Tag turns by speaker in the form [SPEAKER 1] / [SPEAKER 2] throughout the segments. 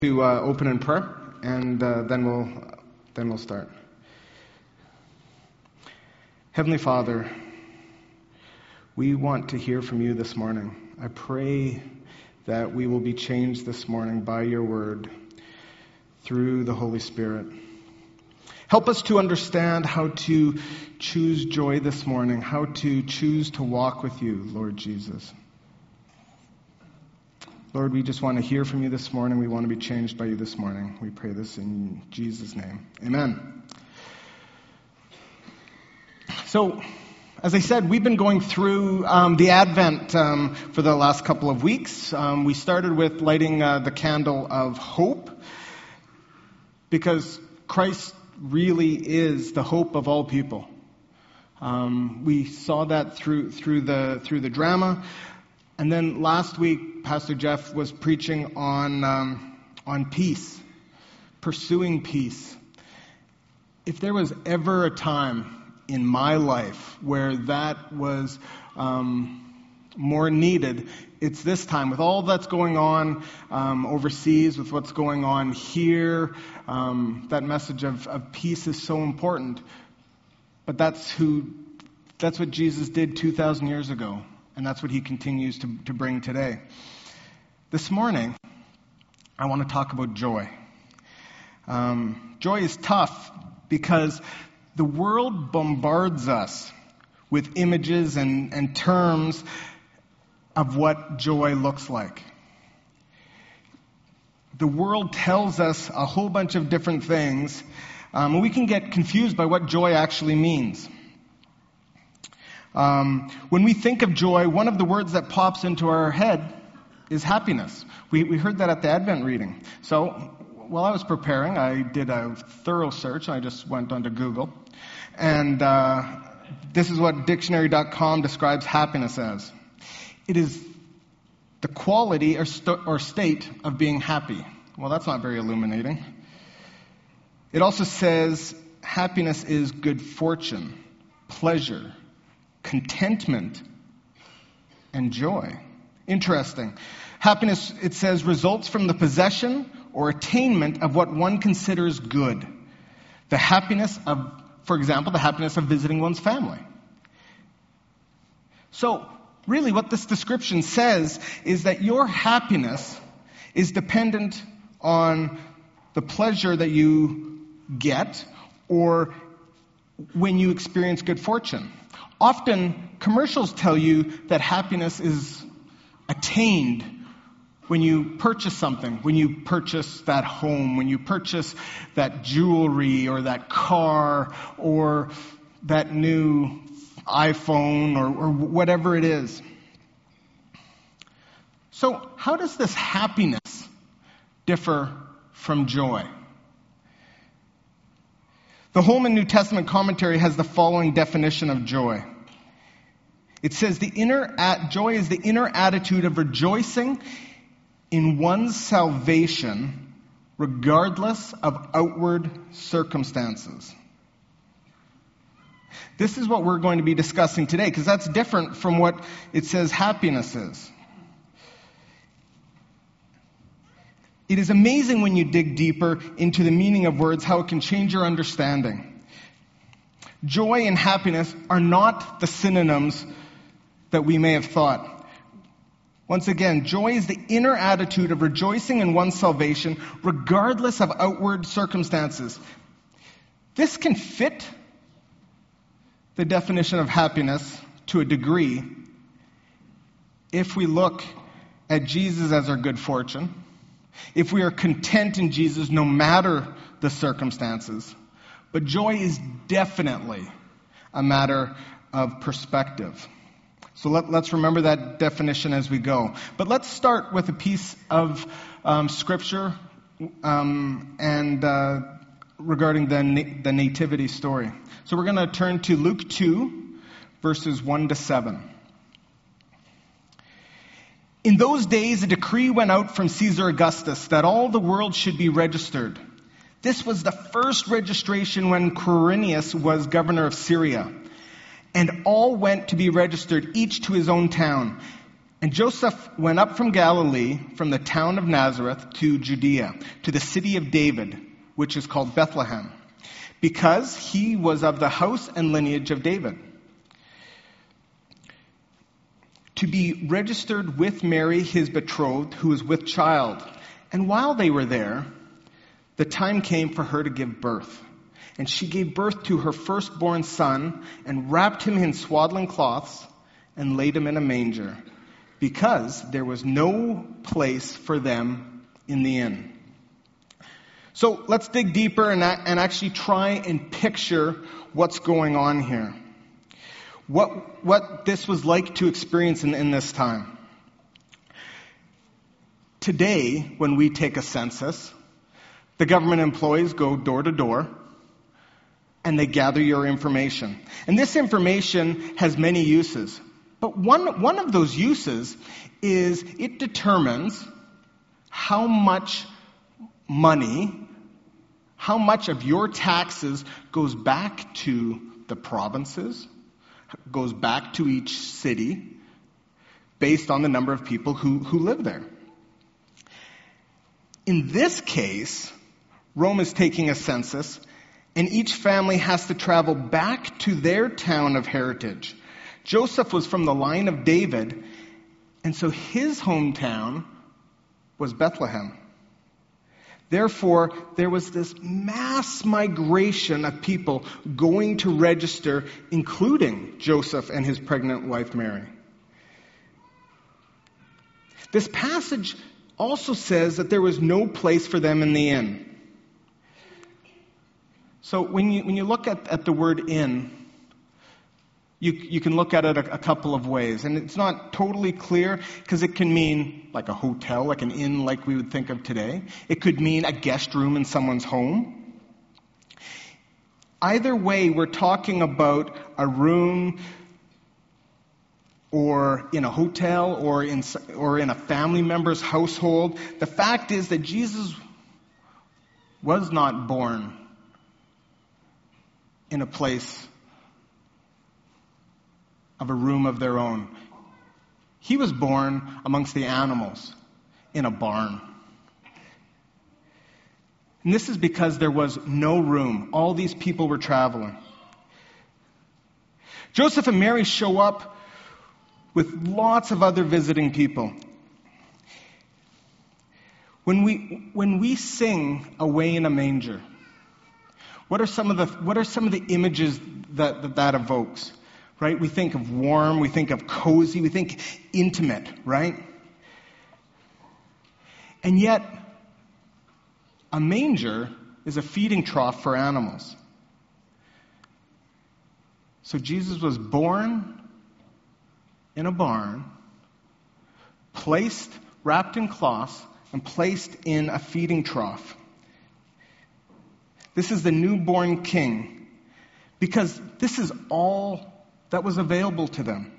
[SPEAKER 1] To open in prayer, and then we'll start. Heavenly Father, we want to hear from you this morning. I pray that we will be changed this morning by your word through the Holy Spirit. Help us to understand how to choose joy this morning, how to choose to walk with you, Lord Jesus. Lord, we just want to hear from you this morning. We want to be changed by you this morning. We pray this in Jesus' name. Amen. So, as I said, we've been going through the Advent for the last couple of weeks. We started with lighting the candle of hope, because Christ really is the hope of all people. We saw that through the drama. And then last week, Pastor Jeff was preaching on peace, pursuing peace. If there was ever a time in my life where that was more needed, it's this time. With all that's going on overseas, with what's going on here, that message of peace is so important. But that's what Jesus did 2,000 years ago. And that's what he continues to bring today. This morning, I want to talk about joy. Joy is tough because the world bombards us with images and terms of what joy looks like. The world tells us a whole bunch of different things, and we can get confused by what joy actually means. When we think of joy, one of the words that pops into our head is happiness. We heard that at the Advent reading. So, while I was preparing, I did a thorough search. I just went onto Google. And this is what dictionary.com describes happiness as. It is the quality or state of being happy. Well, that's not very illuminating. It also says happiness is good fortune, pleasure, contentment, and joy. Interesting. Happiness, it says, results from the possession or attainment of what one considers good. The happiness of, for example, the happiness of visiting one's family. So, really what this description says is that your happiness is dependent on the pleasure that you get or when you experience good fortune. Often, commercials tell you that happiness is attained when you purchase something, when you purchase that home, when you purchase that jewelry or that car or that new iPhone or whatever it is. So, how does this happiness differ from joy? The Holman New Testament commentary has the following definition of joy. It says, joy is the inner attitude of rejoicing in one's salvation regardless of outward circumstances. This is what we're going to be discussing today, because that's different from what it says happiness is. It is amazing when you dig deeper into the meaning of words, how it can change your understanding. Joy and happiness are not the synonyms that we may have thought. Once again, joy is the inner attitude of rejoicing in one's salvation, regardless of outward circumstances. This can fit the definition of happiness to a degree if we look at Jesus as our good fortune, if we are content in Jesus no matter the circumstances. But joy is definitely a matter of perspective. So let's remember that definition as we go. But let's start with a piece of scripture and regarding the nativity story. So we're going to turn to Luke 2, verses 1 to 7. In those days, a decree went out from Caesar Augustus that all the world should be registered. This was the first registration when Quirinius was governor of Syria. And all went to be registered, each to his own town. And Joseph went up from Galilee, from the town of Nazareth to Judea, to the city of David, which is called Bethlehem, because he was of the house and lineage of David, to be registered with Mary, his betrothed, who was with child. And while they were there, the time came for her to give birth. And she gave birth to her firstborn son, and wrapped him in swaddling cloths, and laid him in a manger, because there was no place for them in the inn. So let's dig deeper and actually try and picture what's going on here. What this was like to experience in this time. Today, when we take a census, the government employees go door to door and they gather your information. And this information has many uses. But one of those uses is it determines how much money, how much of your taxes goes back to the provinces, goes back to each city, based on the number of people who live there. In this case, Rome is taking a census, and each family has to travel back to their town of heritage. Joseph was from the line of David, and so his hometown was Bethlehem. Therefore, there was this mass migration of people going to register, including Joseph and his pregnant wife Mary. This passage also says that there was no place for them in the inn. So when you look at the word inn, you can look at it a couple of ways. And it's not totally clear, because it can mean like a hotel, like an inn like we would think of today. It could mean a guest room in someone's home. Either way, we're talking about a room or in a hotel or in a family member's household. The fact is that Jesus was not born in a place of a room of their own. He was born amongst the animals in a barn. And this is because there was no room. All these people were traveling. Joseph and Mary show up with lots of other visiting people. When we sing "Away in a Manger," what are some of the images that evokes? Right? We think of warm, we think of cozy, we think intimate, right? And yet, a manger is a feeding trough for animals. So Jesus was born in a barn, wrapped in cloths, and placed in a feeding trough. This is the newborn king, because this is all that was available to them.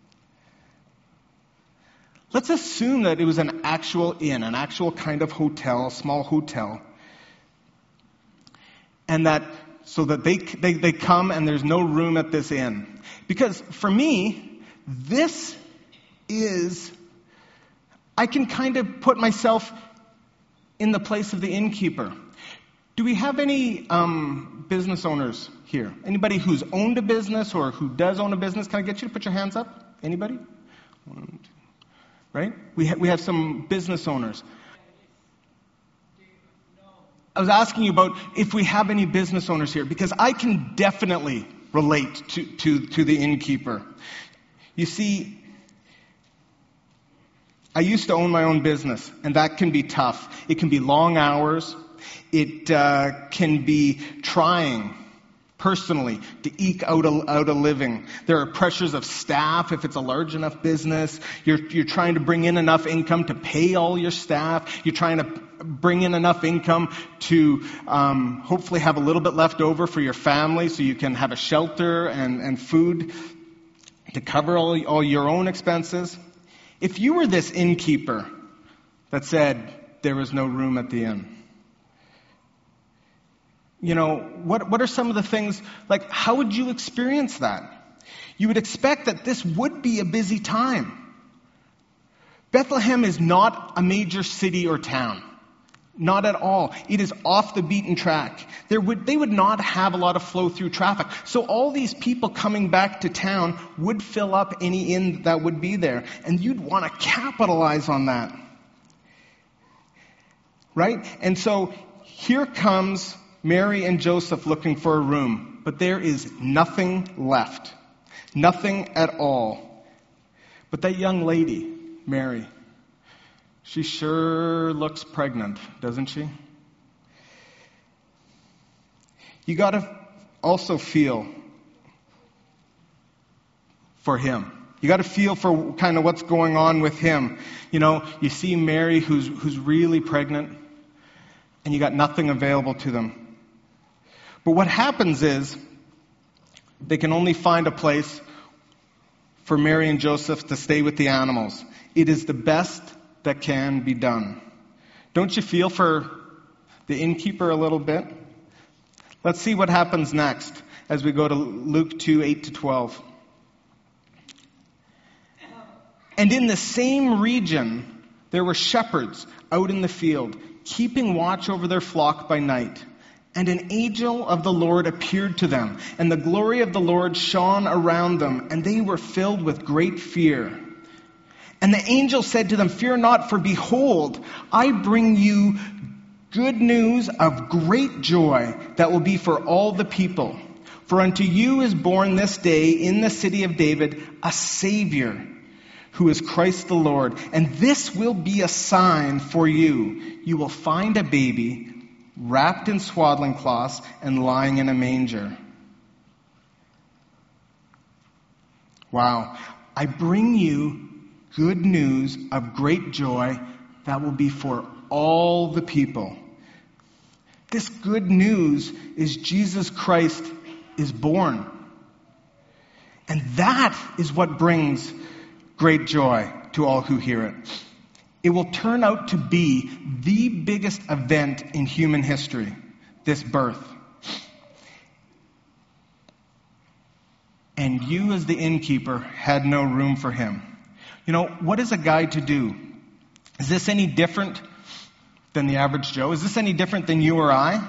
[SPEAKER 1] Let's assume that it was an actual inn, an actual kind of hotel, a small hotel. And so that they come and there's no room at this inn. Because for me, I can kind of put myself in the place of the innkeeper. Do we have any business owners here? Anybody who's owned a business or who does own a business? Can I get you to put your hands up? Anybody? One, two. Right? We have some business owners. I was asking you about if we have any business owners here, because I can definitely relate to the innkeeper. You see, I used to own my own business, and that can be tough. It can be long hours. It can be trying, personally, to eke out a living. There are pressures of staff if it's a large enough business. You're trying to bring in enough income to pay all your staff. You're trying to bring in enough income to hopefully have a little bit left over for your family so you can have a shelter and food to cover all your own expenses. If you were this innkeeper that said there was no room at the inn, what are some of the things, like how would you experience that? You would expect that this would be a busy time. Bethlehem is not a major city or town. Not at all. It is off the beaten track. They would not have a lot of flow-through traffic. So all these people coming back to town would fill up any inn that would be there. And you'd want to capitalize on that. Right? And so here comes Mary and Joseph looking for a room. But there is nothing left. Nothing at all. But that young lady, Mary, she sure looks pregnant, doesn't she? You got to also feel for him. You got to feel for kind of what's going on with him. You know, you see Mary who's really pregnant, and you got nothing available to them. But what happens is they can only find a place for Mary and Joseph to stay with the animals. It is the best that can be done. Don't you feel for the innkeeper a little bit? Let's see what happens next as we go to Luke 2, 8-12. And in the same region, there were shepherds out in the field, keeping watch over their flock by night. And an angel of the Lord appeared to them, and the glory of the Lord shone around them, and they were filled with great fear. And the angel said to them, "Fear not, for behold, I bring you good news of great joy that will be for all the people. For unto you is born this day in the city of David a Savior, who is Christ the Lord. And this will be a sign for you. You will find a baby wrapped in swaddling cloths and lying in a manger." Wow. I bring you good news of great joy that will be for all the people. This good news is Jesus Christ is born. And that is what brings great joy to all who hear it. It will turn out to be the biggest event in human history, this birth. And you, as the innkeeper, had no room for him. You know, what is a guy to do? Is this any different than the average Joe? Is this any different than you or I?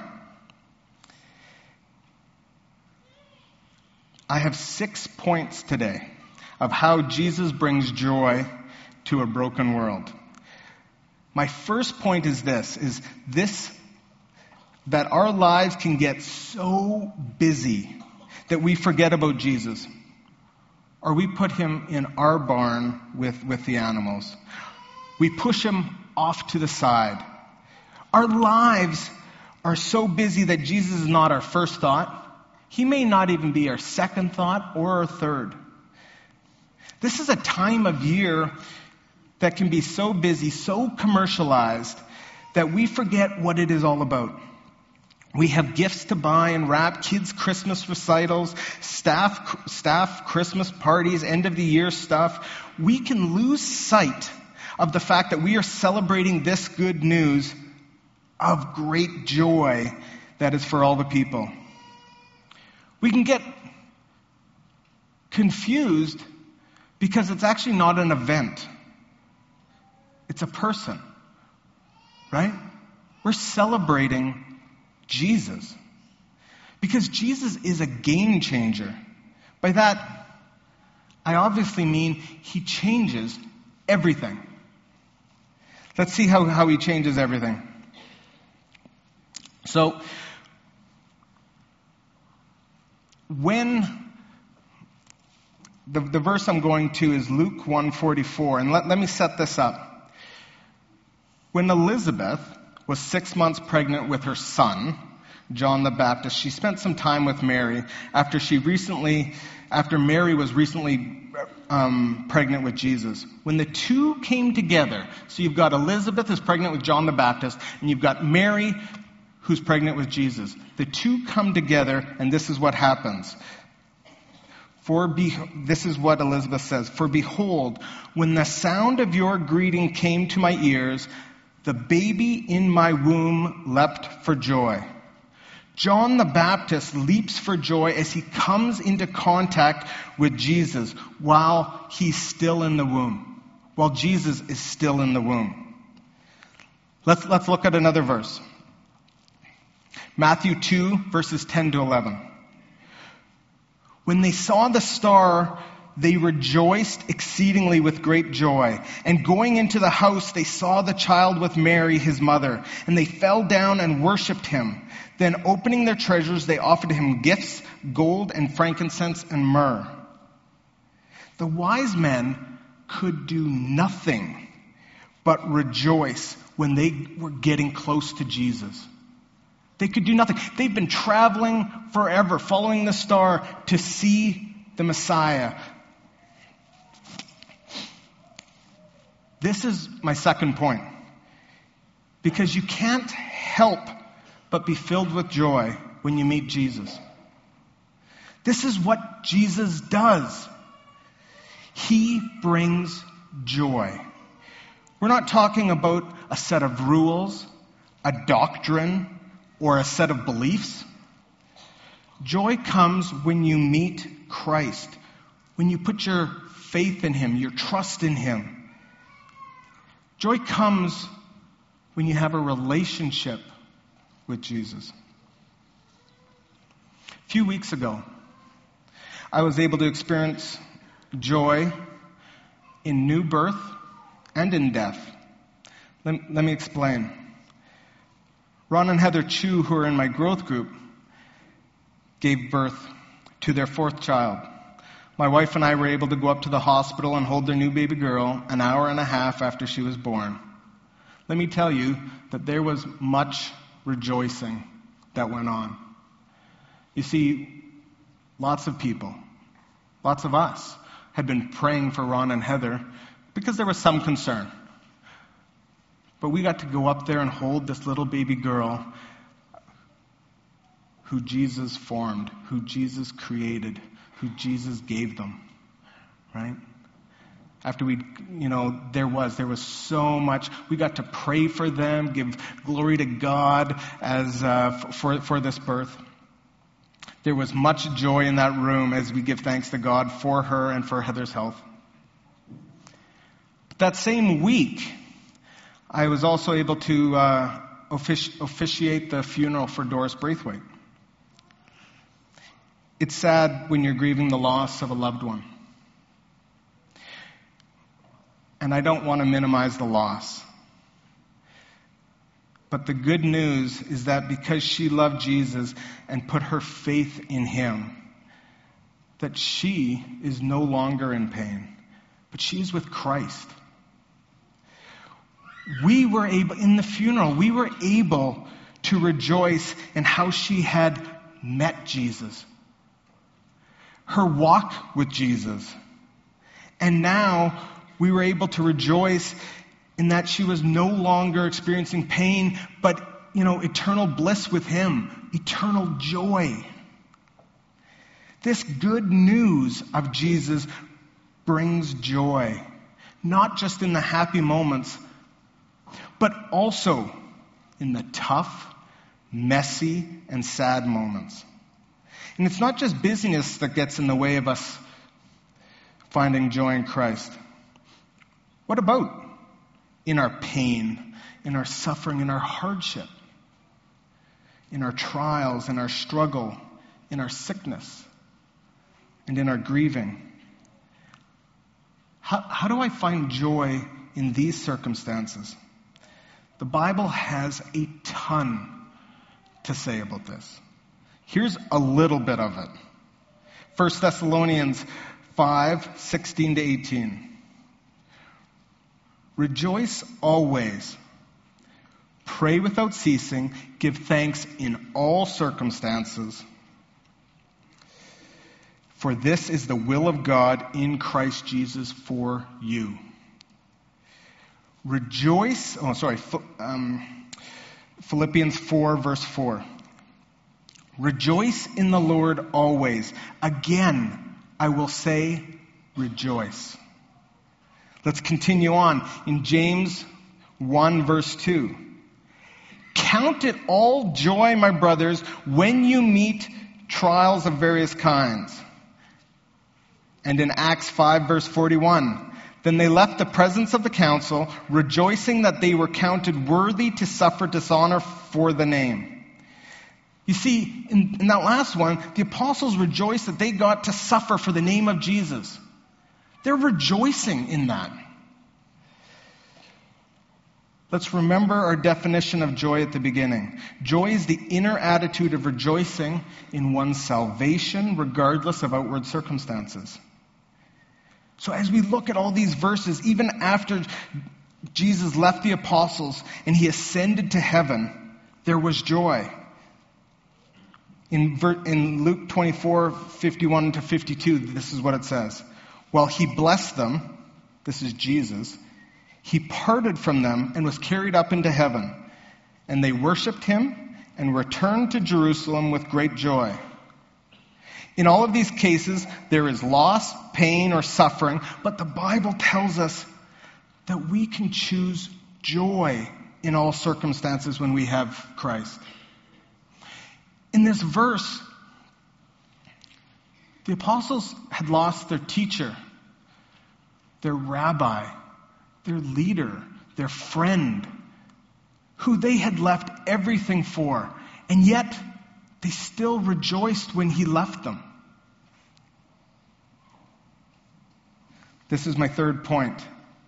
[SPEAKER 1] I have 6 points today of how Jesus brings joy to a broken world. My first point is this, that our lives can get so busy that we forget about Jesus. Or we put him in our barn with the animals. We push him off to the side. Our lives are so busy that Jesus is not our first thought. He may not even be our second thought or our third. This is a time of year that can be so busy, so commercialized, that we forget what it is all about. We have gifts to buy and wrap, kids' Christmas recitals, staff Christmas parties, end of the year stuff. We can lose sight of the fact that we are celebrating this good news of great joy that is for all the people. We can get confused because it's actually not an event. It's a person, right? We're celebrating Jesus. Because Jesus is a game changer. By that, I obviously mean he changes everything. Let's see how he changes everything. So, when the verse I'm going to is Luke 1:44, and let me set this up. When Elizabeth was 6 months pregnant with her son, John the Baptist, she spent some time with Mary after Mary was recently pregnant with Jesus. When the two came together, so you've got Elizabeth who's pregnant with John the Baptist, and you've got Mary who's pregnant with Jesus. The two come together, and this is what happens. This is what Elizabeth says. "For behold, when the sound of your greeting came to my ears, the baby in my womb leapt for joy." John the Baptist leaps for joy as he comes into contact with Jesus while he's still in the womb. while Jesus is still in the womb. Let's look at another verse. Matthew 2, verses 10 to 11. When they saw the star, they rejoiced exceedingly with great joy. And going into the house, they saw the child with Mary, his mother, and they fell down and worshipped him. Then opening their treasures, they offered him gifts, gold and frankincense and myrrh. The wise men could do nothing but rejoice when they were getting close to Jesus. They could do nothing. They've been traveling forever, following the star to see the Messiah. This is my second point. Because you can't help but be filled with joy when you meet Jesus. This is what Jesus does. He brings joy. We're not talking about a set of rules, a doctrine, or a set of beliefs. Joy comes when you meet Christ, when you put your faith in Him, your trust in Him. Joy comes when you have a relationship with Jesus. A few weeks ago, I was able to experience joy in new birth and in death. Let me explain. Ron and Heather Chu, who are in my growth group, gave birth to their fourth child. My wife and I were able to go up to the hospital and hold their new baby girl an hour and a half after she was born. Let me tell you that there was much rejoicing that went on. You see, lots of people, lots of us, had been praying for Ron and Heather because there was some concern. But we got to go up there and hold this little baby girl who Jesus formed, who Jesus created, who Jesus gave them, right? After there was so much. We got to pray for them, give glory to God as for this birth. There was much joy in that room as we give thanks to God for her and for Heather's health. But that same week, I was also able to officiate the funeral for Doris Braithwaite. It's sad when you're grieving the loss of a loved one. And I don't want to minimize the loss. But the good news is that because she loved Jesus and put her faith in Him, that she is no longer in pain, but she's with Christ. We were able, in the funeral, we were able to rejoice in how she had met Jesus, her walk with Jesus. And now we were able to rejoice in that she was no longer experiencing pain, but, eternal bliss with Him, eternal joy. This good news of Jesus brings joy, not just in the happy moments, but also in the tough, messy, and sad moments. And it's not just busyness that gets in the way of us finding joy in Christ. What about in our pain, in our suffering, in our hardship, in our trials, in our struggle, in our sickness, and in our grieving? How do I find joy in these circumstances? The Bible has a ton to say about this. Here's a little bit of it. 1 Thessalonians 5:16 to 18. Rejoice always. Pray without ceasing. Give thanks in all circumstances. For this is the will of God in Christ Jesus for you. Rejoice. Philippians 4, verse 4. Rejoice in the Lord always. Again, I will say, rejoice. Let's continue on. In James 1, verse 2. Count it all joy, my brothers, when you meet trials of various kinds. And in Acts 5, verse 41. Then they left the presence of the council, rejoicing that they were counted worthy to suffer dishonor for the name. You see, in that last one, the apostles rejoiced that they got to suffer for the name of Jesus. They're rejoicing in that. Let's remember our definition of joy at the beginning. Joy is the inner attitude of rejoicing in one's salvation, regardless of outward circumstances. So as we look at all these verses, even after Jesus left the apostles and he ascended to heaven, there was joy. In Luke 24:51 to 52, this is what it says. While he blessed them, this is Jesus, he parted from them and was carried up into heaven. And they worshipped him and returned to Jerusalem with great joy. In all of these cases, there is loss, pain, or suffering, but the Bible tells us that we can choose joy in all circumstances when we have Christ. In this verse, the apostles had lost their teacher, their rabbi, their leader, their friend, who they had left everything for, and yet they still rejoiced when he left them. This is my third point.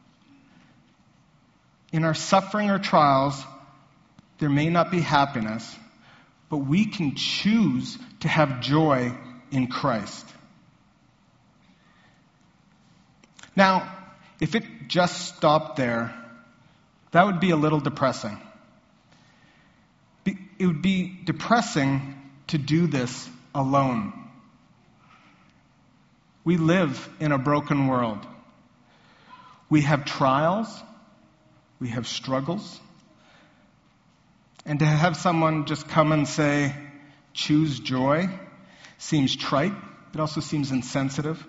[SPEAKER 1] In our suffering or trials, there may not be happiness, but we can choose to have joy in Christ. Now, if it just stopped there, that would be a little depressing. It would be depressing to do this alone. We live in a broken world. We have trials. We have struggles. And to have someone just come and say, choose joy, seems trite. It also seems insensitive.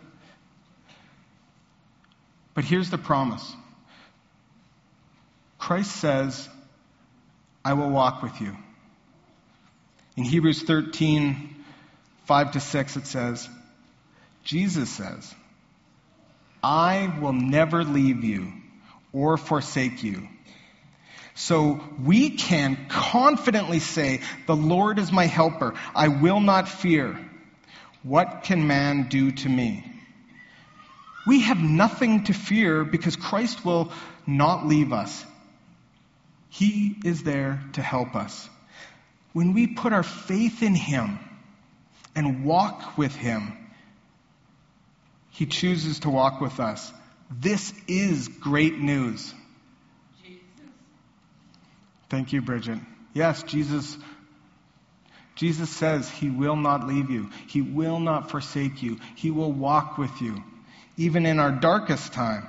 [SPEAKER 1] But here's the promise. Christ says, I will walk with you. In Hebrews 13:5-6, it says, Jesus says, I will never leave you or forsake you. So we can confidently say, the Lord is my helper. I will not fear. What can man do to me? We have nothing to fear because Christ will not leave us. He is there to help us. When we put our faith in him and walk with him, he chooses to walk with us. This is great news. Jesus. Thank you, Bridget. Yes, Jesus says he will not leave you. He will not forsake you. He will walk with you, even in our darkest time.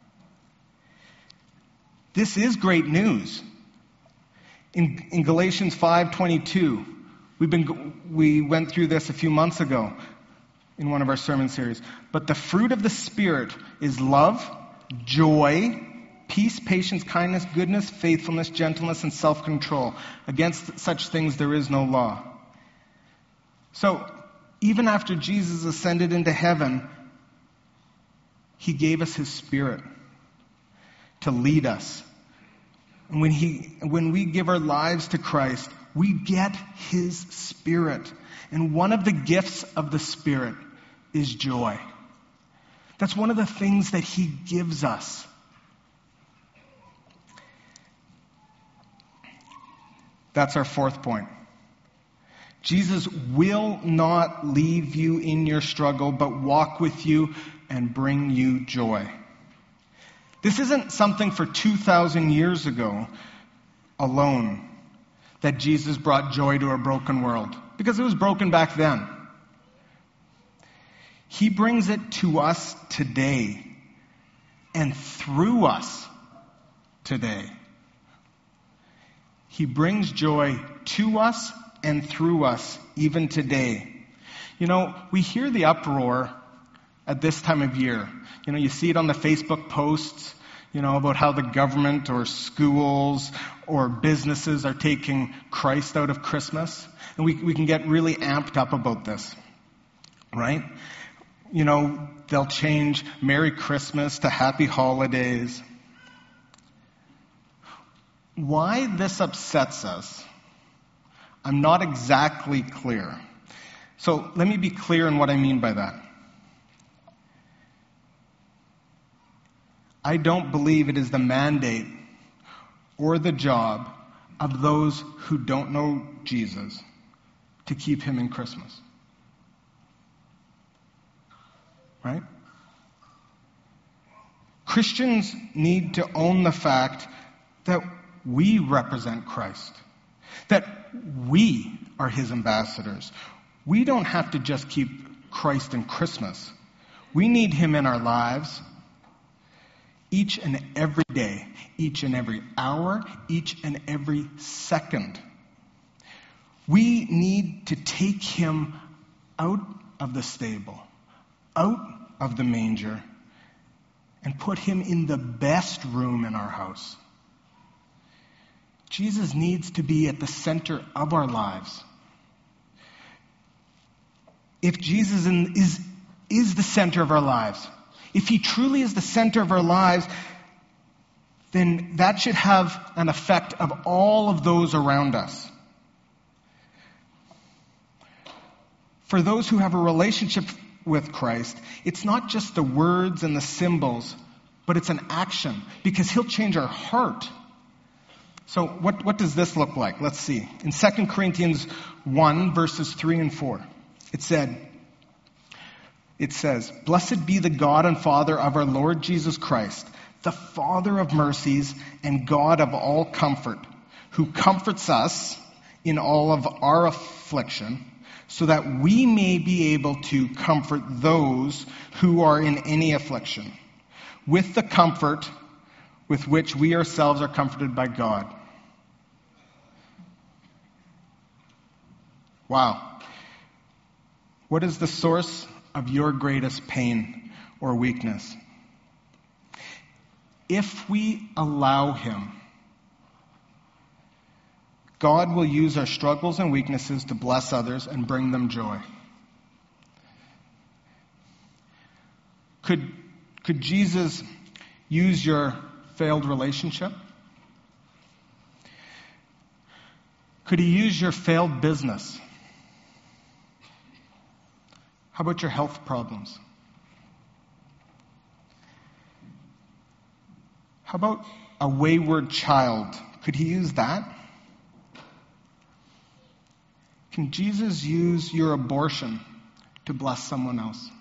[SPEAKER 1] This is great news. In Galatians 5:22, we went through this a few months ago in one of our sermon series. But the fruit of the Spirit is love, joy, peace, patience, kindness, goodness, faithfulness, gentleness, and self-control. Against such things there is no law. So, even after Jesus ascended into heaven, he gave us his Spirit to lead us. And when we give our lives to Christ, we get his Spirit. And one of the gifts of the Spirit is joy. That's one of the things that he gives us. That's our fourth point. Jesus will not leave you in your struggle, but walk with you and bring you joy. This isn't something for 2,000 years ago alone, that Jesus brought joy to a broken world, because it was broken back then. He brings it to us today and through us today. He brings joy to us and through us even today. You know, we hear the uproar at this time of year. You know, you see it on the Facebook posts, you know, about how the government or schools or businesses are taking Christ out of Christmas. And we can get really amped up about this, right? they'll change Merry Christmas to Happy Holidays. Why this upsets us, I'm not exactly clear. So let me be clear in what I mean by that. I don't believe it is the mandate or the job of those who don't know Jesus to keep him in Christmas. Right? Christians need to own the fact that we represent Christ, that we are his ambassadors. We don't have to just keep Christ in Christmas. We need him in our lives each and every day, each and every hour, each and every second. We need to take him out of the stable, out of the manger, and put him in the best room in our house. Jesus needs to be at the center of our lives. If Jesus is the center of our lives, if he truly is the center of our lives, then that should have an effect of all of those around us. For those who have a relationship with Christ, it's not just the words and the symbols, but it's an action, because he'll change our heart. So what does this look like? Let's see. In 2 Corinthians 1, verses 3 and 4, it says, "Blessed be the God and Father of our Lord Jesus Christ, the Father of mercies and God of all comfort, who comforts us in all of our affliction, so that we may be able to comfort those who are in any affliction, with the comfort with which we ourselves are comforted by God." Wow. What is the source of your greatest pain or weakness? If we allow him, God will use our struggles and weaknesses to bless others and bring them joy. Could Jesus use your failed relationship? Could he use your failed business? How about your health problems? How about a wayward child? Could he use that? Can Jesus use your abortion to bless someone else?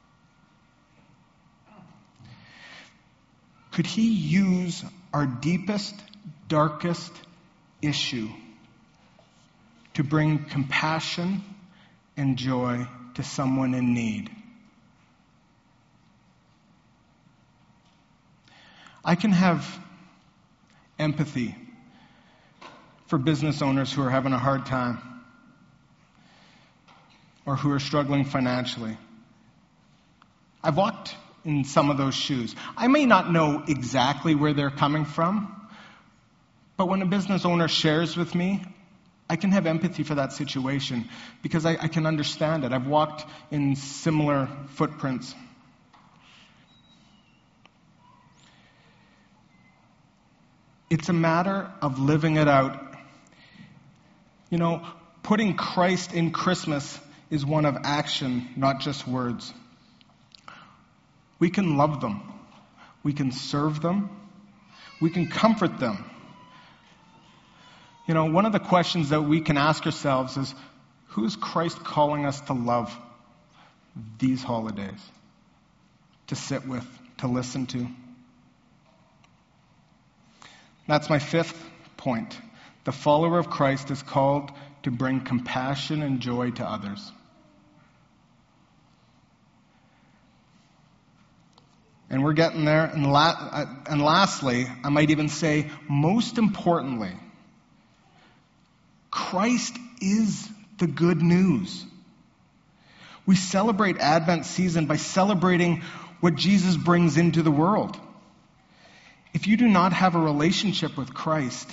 [SPEAKER 1] Could he use our deepest, darkest issue to bring compassion and joy to someone in need? I can have empathy for business owners who are having a hard time or who are struggling financially. I've walked in some of those shoes. I may not know exactly where they're coming from, but when a business owner shares with me, I can have empathy for that situation because I can understand it. I've walked in similar footprints. It's a matter of living it out. Putting Christ in Christmas is one of action, not just words. We can love them. We can serve them. We can comfort them. One of the questions that we can ask ourselves is, who is Christ calling us to love these holidays? To sit with, to listen to? That's my fifth point. The follower of Christ is called to bring compassion and joy to others. And we're getting there. And lastly, I might even say, most importantly, Christ is the good news. We celebrate Advent season by celebrating what Jesus brings into the world. If you do not have a relationship with Christ,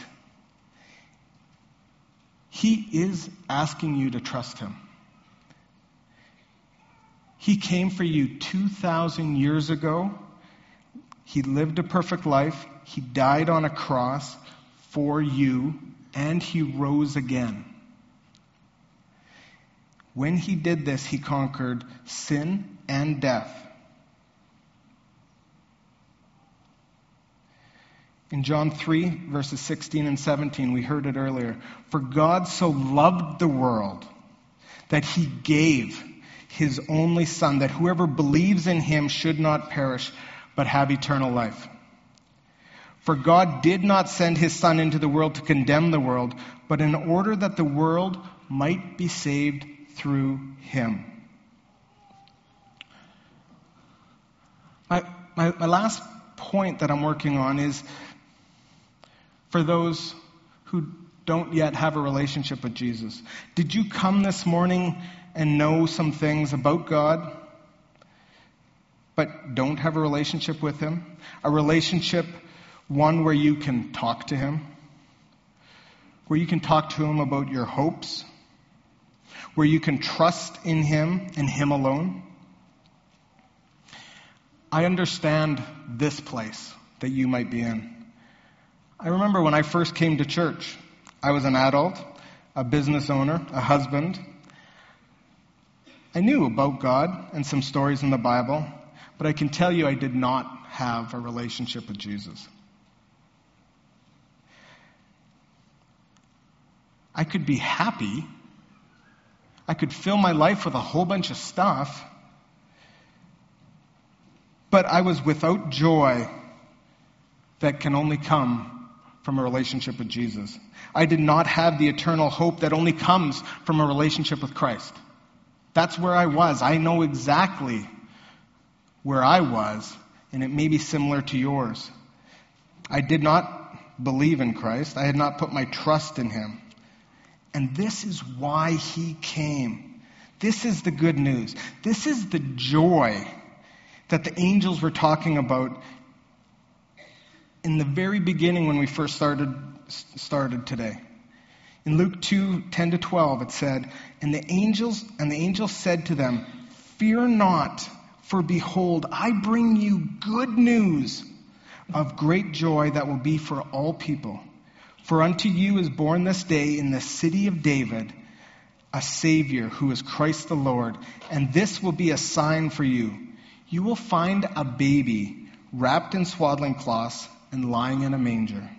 [SPEAKER 1] he is asking you to trust him. He came for you 2,000 years ago. He lived a perfect life. He died on a cross for you, and he rose again. When he did this, he conquered sin and death. In John 3, verses 16 and 17, we heard it earlier. For God so loved the world that he gave his only Son, that whoever believes in him should not perish, but have eternal life. For God did not send his Son into the world to condemn the world, but in order that the world might be saved through him. My last point that I'm working on is for those who don't yet have a relationship with Jesus. Did you come this morning and know some things about God, but don't have a relationship with him? A relationship, one where you can talk to him, where you can talk to him about your hopes, where you can trust in him and him alone. I understand this place that you might be in. I remember when I first came to church, I was an adult, a business owner, a husband. I knew about God and some stories in the Bible, but I can tell you I did not have a relationship with Jesus. I could be happy. I could fill my life with a whole bunch of stuff, but I was without joy that can only come from a relationship with Jesus. I did not have the eternal hope that only comes from a relationship with Christ. That's where I was. I know exactly where I was, and it may be similar to yours. I did not believe in Christ. I had not put my trust in him. And this is why he came. This is the good news. This is the joy that the angels were talking about in the very beginning when we first started today. In Luke 2:10-12, it said, And the angels said to them, Fear not, for behold, I bring you good news of great joy that will be for all people. For unto you is born this day in the city of David a Savior who is Christ the Lord. And this will be a sign for you. You will find a baby wrapped in swaddling cloths and lying in a manger.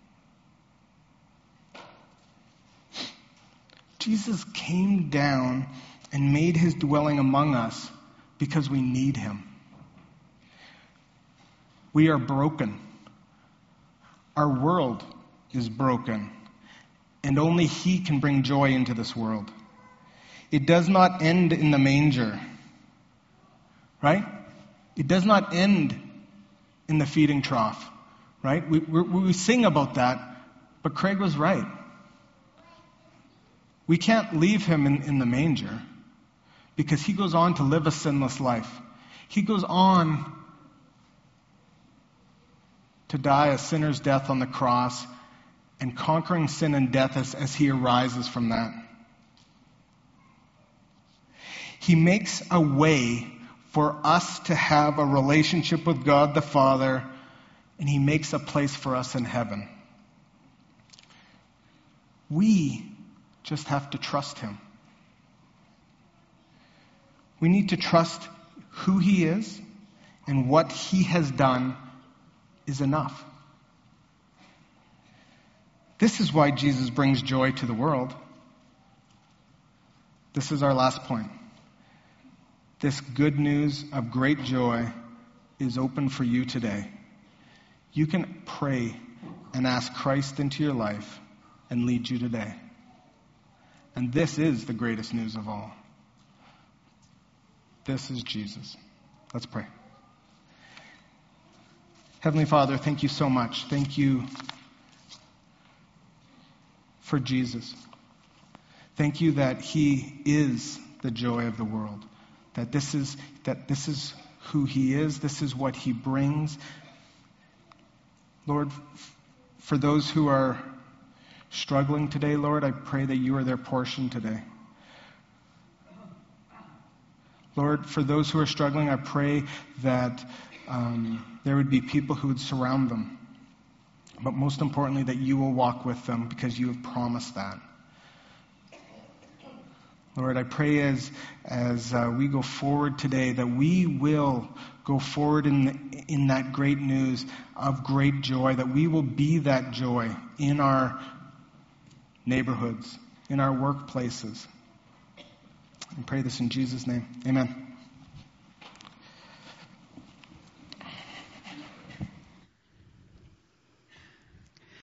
[SPEAKER 1] Jesus came down and made his dwelling among us because we need him. We are broken. Our world is broken, and only he can bring joy into this world. It does not end in the manger, right? It does not end in the feeding trough, right? We sing about that, but Craig was right. We can't leave him in the manger because he goes on to live a sinless life. He goes on to die a sinner's death on the cross and conquering sin and death as he arises from that. He makes a way for us to have a relationship with God the Father, and he makes a place for us in heaven. We just have to trust him. We need to trust who he is, and what he has done is enough. This is why Jesus brings joy to the world. This is our last point. This good news of great joy is open for you today. You can pray and ask Christ into your life and lead you today. And this is the greatest news of all. This is Jesus. Let's pray. Heavenly Father, thank you so much. Thank you for Jesus. Thank you that he is the joy of the world. That this is who he is. This is what he brings. Lord, for those who are struggling today, Lord, I pray that you are their portion today. Lord, for those who are struggling, I pray that there would be people who would surround them. But most importantly, that you will walk with them because you have promised that. Lord, I pray as we go forward today that we will go forward in that great news of great joy, that we will be that joy in our neighborhoods, in our workplaces. I pray this in Jesus' name. Amen.